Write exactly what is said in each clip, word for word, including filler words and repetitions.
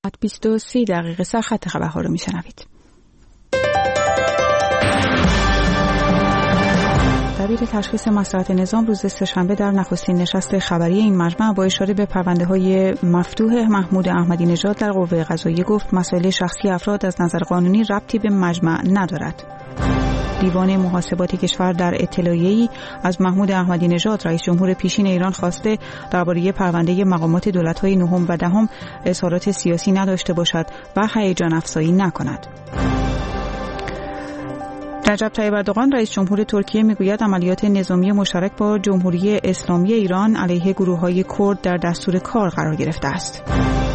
بیست و سه دقیقه سرخط خبرها رو میشنوید. دبیر تشخیص مصلحت نظام روز سه‌شنبه در نخستین نشست خبری این مجمع با اشاره به پرونده‌های مفتوح محمود احمدی نژاد در قوه قضاییه گفت مسائل شخصی افراد از نظر قانونی ربطی به مجمع ندارد. دیوان محاسبات کشور در اطلاعیه‌ای از محمود احمدی نژاد رئیس جمهور پیشین ایران خواسته درباره پرونده مقامات دولت‌های نهم و دهم اظهارات سیاسی نداشته باشد و هیجان افزایی نکند. رجب طیب اردوغان رئیس جمهور ترکیه میگوید عملیات نظامی مشترک با جمهوری اسلامی ایران علیه گروه‌های کرد در دستور کار قرار گرفته است.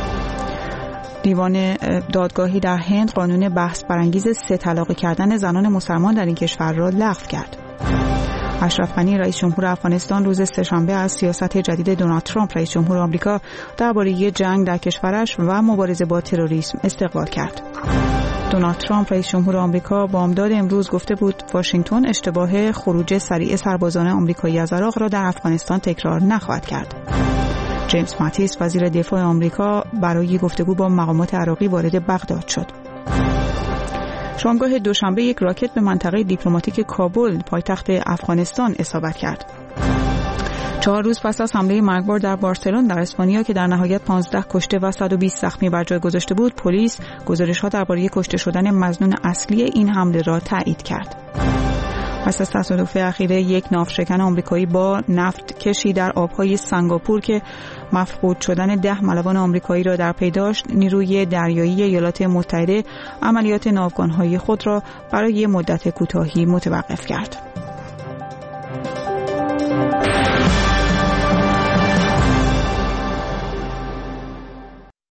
دیوان دادگاهی در هند قانون بحث برانگیز سه طلاق کردن زنان مسلمان در این کشور را لغو کرد. اشرف غنی رئیس جمهور افغانستان روز سه‌شنبه از سیاست جدید دونالد ترامپ رئیس جمهور آمریکا درباره جنگ در کشورش و مبارزه با تروریسم استقبال کرد. دونالد ترامپ رئیس جمهور آمریکا بامداد امروز گفته بود واشنگتن اشتباه خروج سریع سربازان آمریکایی از عراق را در افغانستان تکرار نخواهد کرد. جیمز ماتیس وزیر دفاع آمریکا برای گفتگو با مقامات عراقی وارد بغداد شد. شامگاه دوشنبه یک راکت به منطقه دیپلماتیک کابل پایتخت افغانستان اصابت کرد. چهار روز پس از حمله مرگبار در بارسلون در اسپانیا که در نهایت پانزده کشته و صد و بیست زخمی بر جای گذاشته بود، پلیس گزارش‌ها درباره کشته شدن مظنون اصلی این حمله را تایید کرد. پس از تصادف اخیر یک ناوشکن آمریکایی با نفت کشی در آبهای سنگاپور که مفقود شدن ده ملوان آمریکایی را در پی داشت، نیروی دریایی ایالات متحده عملیات ناوگان‌های خود را برای مدت کوتاهی متوقف کرد.